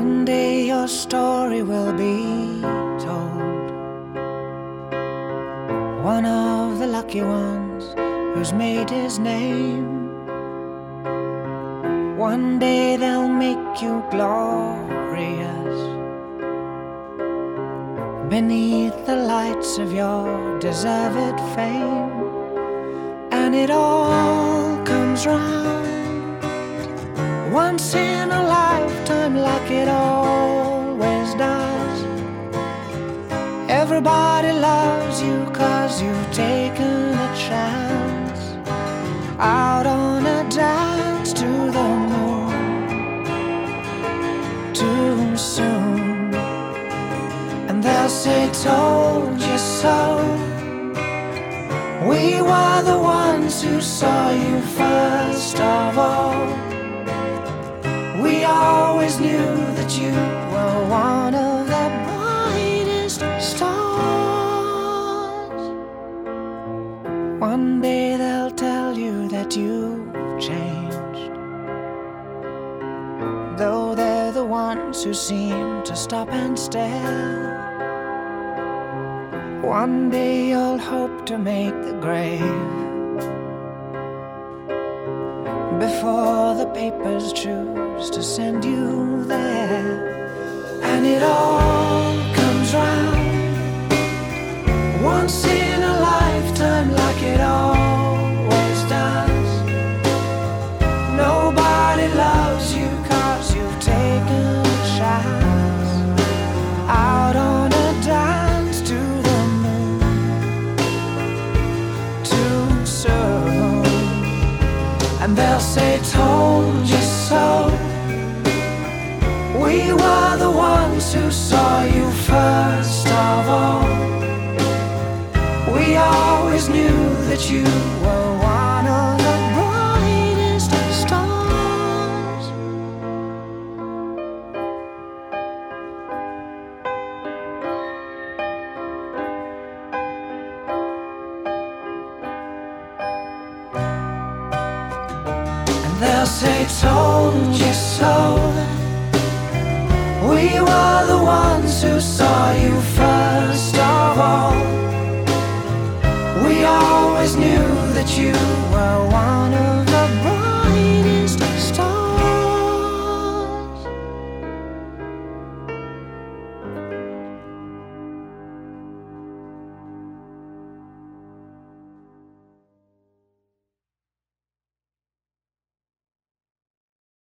One day your story will be told. One of the lucky ones who's made his name. One day they'll make you glorious beneath the lights of your deserved fame. And it all comes round once in a lifetime, like it always does. Everybody loves you 'cause you've taken a chance out on a dance to the moon too soon. And they'll say, told you so. We were the ones who saw you first of all. We always knew that you were one of the brightest stars. One day they'll tell you that you've changed, though they're the ones who seem to stop and stare. One day you'll hope to make the grave before the papers choose to send you there. And it all comes round once in a lifetime, like it always does. Nobody loves you 'cause you've taken a chance out on a dance to the moon too soon. And they'll say, told you so. We were the ones who saw you first of all. We always knew that you were one of the brightest stars. They'll say, told you so. We were the ones who saw you first of all. We always knew that you were one of